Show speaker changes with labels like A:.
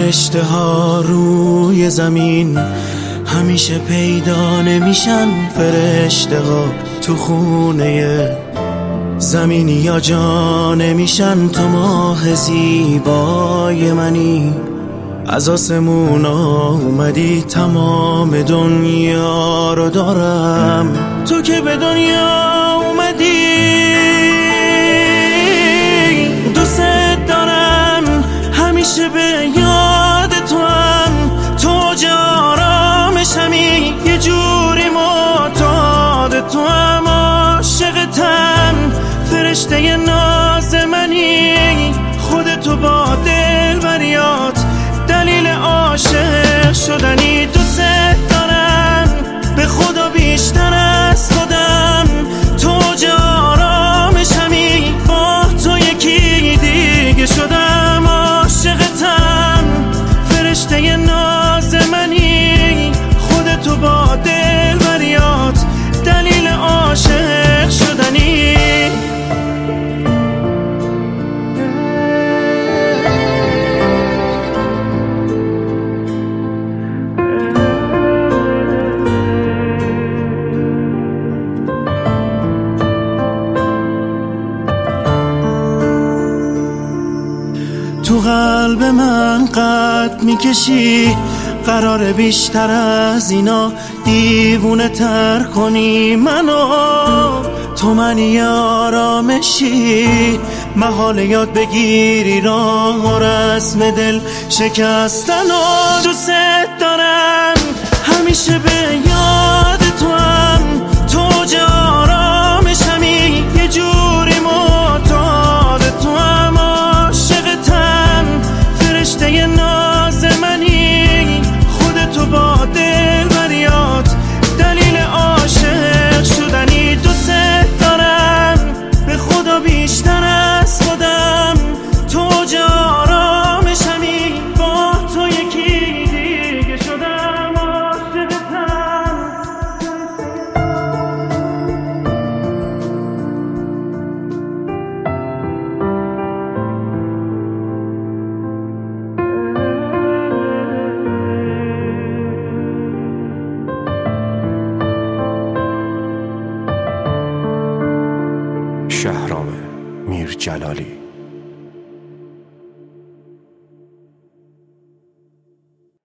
A: فرشته ها روی زمین همیشه پیدا نمیشن. فرشته ها تو خونه زمینی یا جا نمیشن. تو ماه زیبای منی، از آسمون اومدی، تمام دنیا رو دارم. تو که به دنیا اومدی دوست دارم، همیشه به یاد تو هم. تو آرامشمی، یه جوری معتاد تو هم. عاشقتم، فرشته ناز منی، خودتو با دلبریات دلیل عاشق شدنی. دوست دارم به خدا بیشتر از خودم. تو آرامشمی، با تو یکی دیگه شدم. عاشقتم، فرشته ناز منی، خودتو با دلبریات دلیل عاشق شدنی. تو قلب من قد میکشی، قرار بیشتر از اینا دیوونه تر کنی منو. تو منی آرامشی، محال یاد بگیری راه و رسم دل شکستن. و دوست دارم، همیشه به یاد تو هم. تو آرامشمی، یه جوری معتاد تو هم. عاشقتم، فرشته ناز منی، خودتو با دلبریات دلیل عاشق شدنی. دوست دارم به خدا بیشتر از خودم. تو آرامشمی، با تو یکی دیگه شدم. عاشقتم.
B: شهرام میرجلالی.